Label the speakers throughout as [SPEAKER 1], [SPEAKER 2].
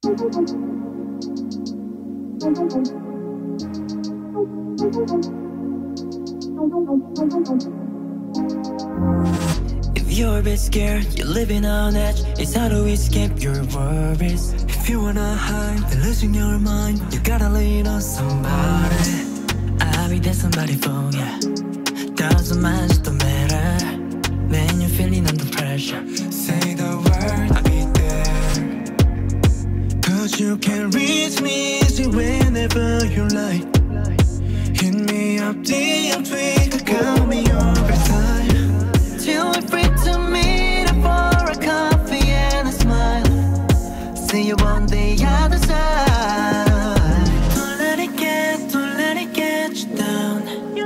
[SPEAKER 1] If you're a bit scared, you're living on edge, it's hard to escape your worries. If you wanna hide, then losing your mind, you gotta lean on somebody. I'll be there somebody for ya. Doesn't matter when you're feeling under pressure. Say the word, I'll be there. Cause you can reach me easy whenever you like. Hit me up, DM, tweet, call me over time. Till we're free to meet up for a coffee and a smile. See you on the other side. Don't let it get you down.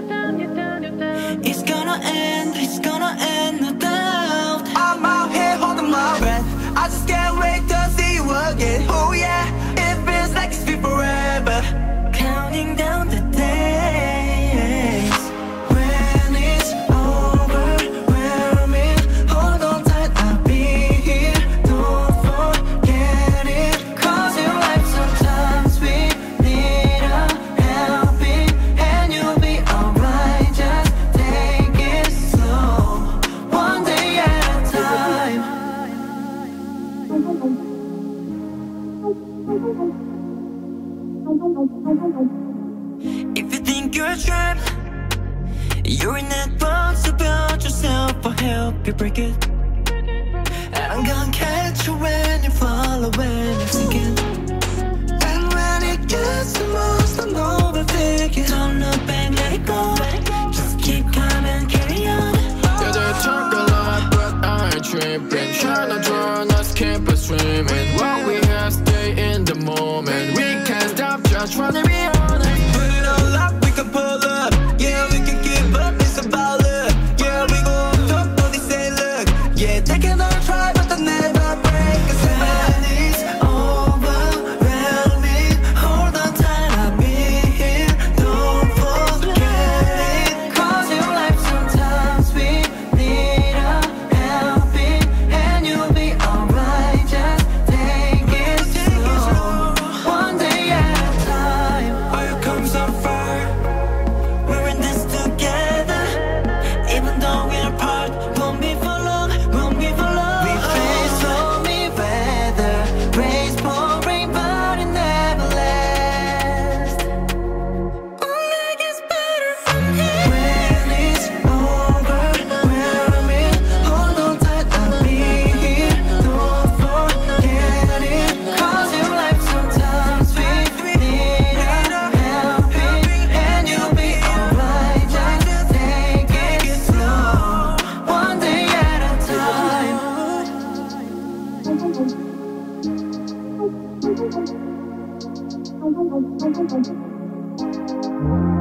[SPEAKER 1] It's gonna end, no doubt. I'm out here holding my breath. I just can't wait to see you again. Oh yeah, it feels like it's been forever. Counting down the days. When it's overwhelming, hold on tight, I'll be here. Don't forget it. Cause in life sometimes we need a helping hand. You'll be alright, just take it slow. One day at a time. If you think you're trapped, you're in that box about yourself, I'll help you break it. I'm gonna catch you when you fall, when you're sinking. And when it gets the most, I'm overthinking. Don't look back, let it go. Just keep calm and carry on.
[SPEAKER 2] Yeah, they talk a lot, but I ain't tripping. Trying to drown us, keep us swimming. What we have, stay in the moment. We can't stop, just wanna be honest.
[SPEAKER 1] Put it all up, we can pull up. Yeah, we can give up, it's about luck. Yeah, we gon' talk, but they say look. Yeah, take another try, but they'll never break us. When it's overwhelming, hold on tight, I'll be here. Don't forget it. Cause in life sometimes we need a helping hand. You'll be alright, just take it slow. One day at a time. Fire comes on fire. We're in this together. Even though we're apart, won't be for long, won't be for long. We face stormy weather, race pouring, but it never lasts. Only gets better from here. When it's overwhelming, hold on tight, I'll be here. Don't forget it. Cause in life sometimes we need a helping hand. You'll be alright, just take it slow. One day at a time.
[SPEAKER 3] Thank you.